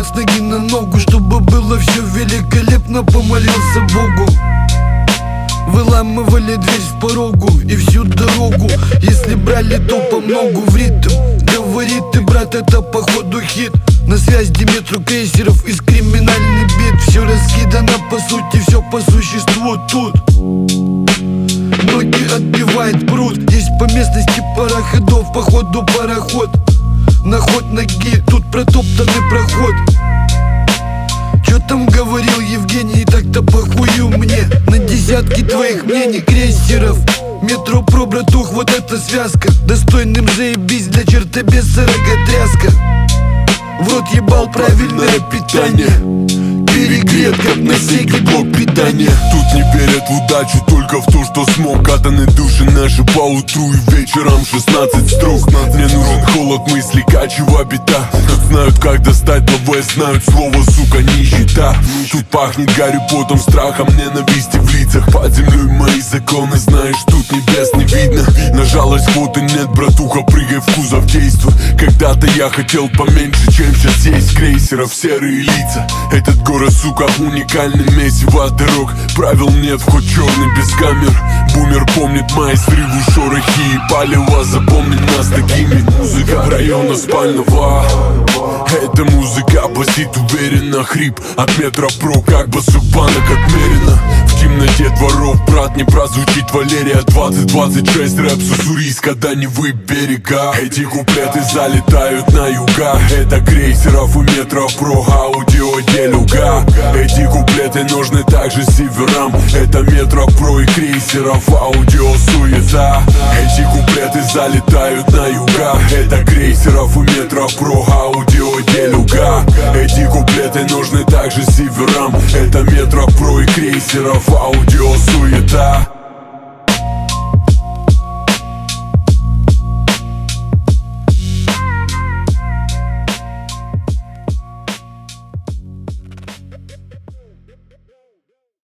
с ноги на ногу, чтобы было все великолепно, помолился Богу. Выламывали дверь в порогу и всю дорогу, если брали, то по многу в ритм. Говорит ты, брат, это походу хит. На связь Диметру крейсеров из криминальный бит. Все раскидано по сути, все по существу тут. Ноги отбивает пруд. Есть по местности пара ходов, походу пароход. На ход ноги, тут протоптанный проход. Чё там говорил Евгений, так-то похую мне на десятки твоих мнений. Крейсеров, Метро Про, братух, вот эта связка. Достойным заебись, для чертобеса роготряска. В рот ебал правильное питание, перегрет, как на секе блок питания. Тут не верят в удачу, только в то, что смог. Катаны души наши по утру и вечером 16 строк. Мне нужен холод мысли, качева бита. Тут знают, как достать новое, знают слово, сука, нищета. Тут пахнет Гарри Потом, страхом, ненависти в лицах. Под землей мои законы, знаешь, тут небес не видно. На жалость квоты нет, братуха, прыгай в кузов, действуй. Когда-то я хотел поменьше, чем сейчас есть. Крейсеров серые лица. Этот город, сука, уникальный месиво дорог. Правил нет, вход черный без камер. Бумер помнит мои срывы, шорохи и палево. Запомнит нас такими. Музыка района спального. Эта музыка басит уверенно. Хрип от Метро Про, как басубанок отмерено. В темноте дворов, брат, не прозвучит Валерия 2026, рэп с Уссурийска до Невы берега. Эти куплеты залетают на юга. Это крейсеров и Метро Про, аудио делюга. Эти куплеты нужны также северам. Это Метро Про и крейсеров, аудио суета. Эти куплеты залетают на юга. Это крейсеров и Метро Про, аудио делюга. Эти куплеты нужны также северам. Это Метро Про и крейсеров, аудио суета.